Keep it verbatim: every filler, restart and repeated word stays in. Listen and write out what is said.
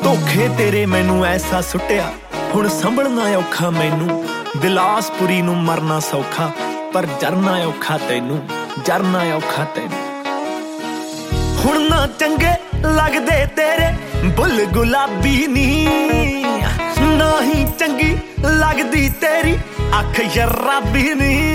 ਧੋਖੇ ਤੇਰੇ ਮੈਨੂੰ ਐਸਾ ਸੁੱਟਿਆ ਹੁਣ ਸੰਭਲਣਾ ਔਖਾ ਮੈਨੂੰ। ਬਿਲਾਸਪੁਰੀ ਨੂੰ ਮਰਨਾ ਸੌਖਾ ਪਰ ਜਰਨਾ ਔਖਾ ਤੈਨੂੰ, ਜਰਨਾ ਔਖਾ ਤੈਨੂੰ। ਹੁਣ ਨਾ ਚੰਗੇ ਲੱਗਦੇ ਤੇਰੇ ਬੁੱਲ ਗੁਲਾਬੀ ਨੀ, ਨਾ ਹੀ ਚੰਗੀ ਲੱਗਦੀ ਤੇਰੀ ਅੱਖ ਸ਼ਰਾਬੀ ਨੀ।